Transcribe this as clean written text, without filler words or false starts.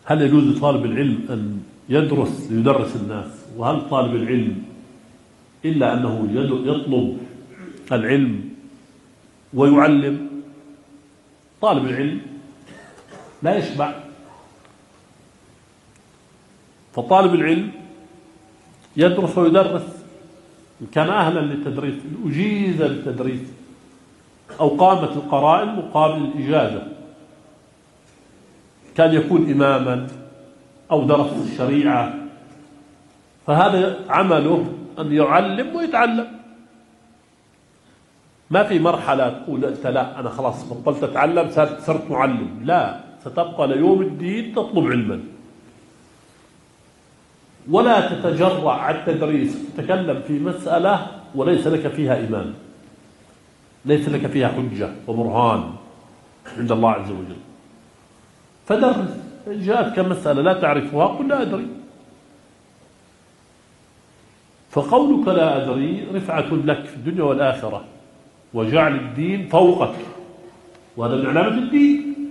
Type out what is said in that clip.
هل يجوز لطالب العلم أن يدرس الناس؟ وهل طالب العلم إلا أنه يطلب العلم ويعلم؟ طالب العلم لا يشبع، فطالب العلم يدرس ويدرس إن كان أهلا للتدريس، إن أجيز للتدريس أو قامت القرائن مقابل الإجازة، كان يكون إماما أو درس الشريعة، فهذا عمله أن يعلم ويتعلم. ما في مرحلة تقول أنت لا أنا خلاص بطلت أتعلم صرت معلم، لا، ستبقى ليوم الدين تطلب علما، ولا تتجرع على التدريس تتكلم في مسألة وليس لك فيها إمام، ليس لك فيها حجة وبرهان عند الله عز وجل، فدرس. جاءتك مسألة لا تعرفها قل لا أدري، فقولك لا أدري رفعة لك في الدنيا والآخرة، وجعل الدين فوقك، وهذا من علامة الدين.